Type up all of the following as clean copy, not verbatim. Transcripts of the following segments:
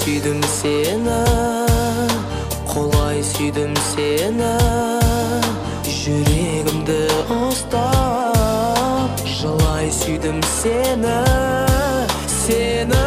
сүйдім сені, құлай сүйдім сені, жүрегімді ұстап жылай сүйдім сені, сені.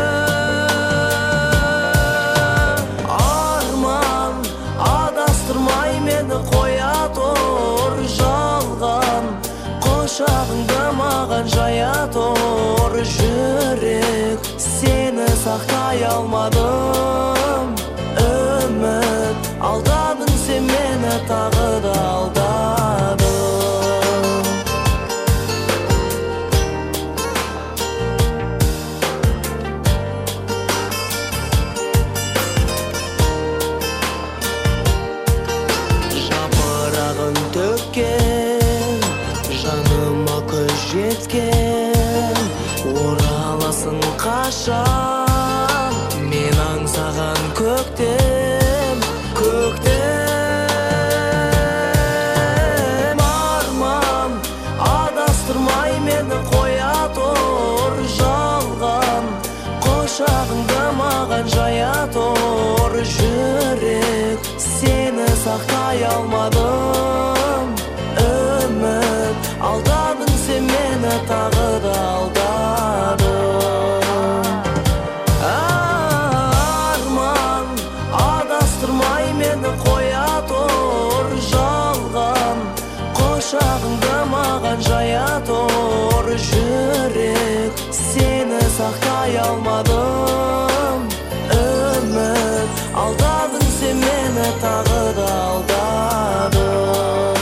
Арман адастырмай мені қоя тұр, жалған құшағыңды маған жая тұр. Жүрек сені сақтай алмадым, үміт алдадың сен мені, тағы да алдадың. Жапырағын төккен, жаныма күз жеткен, ораласың қашан, мен аңсаған көктем, көктем. Арман адастырмай мені қоя тұр, жалған құшағыңды маған жая тұр. Жүрек сені сақтай алмадым, үміт алдадың сен мені, тағы да алдадың. Арман адастырмай мені қоя тұр, жалған құшағыңды маған жая тұр. Жүрек сені сақтай алмадым, үміт алдадың сен мені, тағы да алдадың.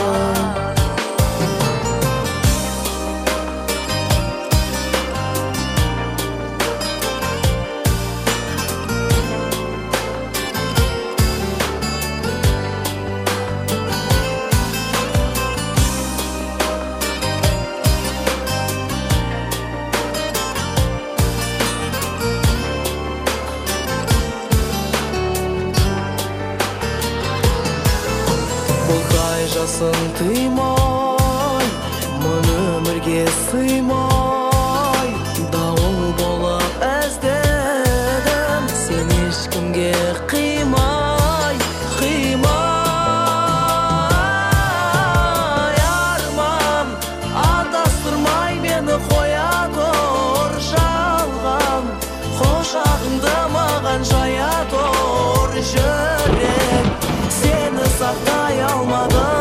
Бұлдай жасын тыймай, мың өмірге сыймай, дауыл болып іздедім, сен ешкімге қимай, қимай. Арман адастырмай мені қоя тұр, жалған құшағыңды маған жая тұр. Жүрек сені сақтай алмадым,